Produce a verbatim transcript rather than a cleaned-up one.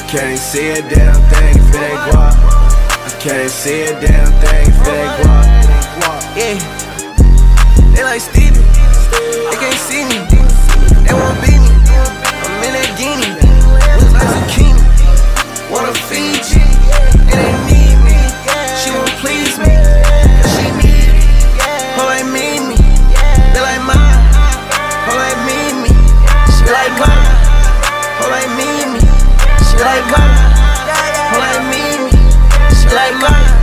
can't see a damn thing if it ain't guap. I can't see a damn thing if it ain't guap. Yeah, they like Steve.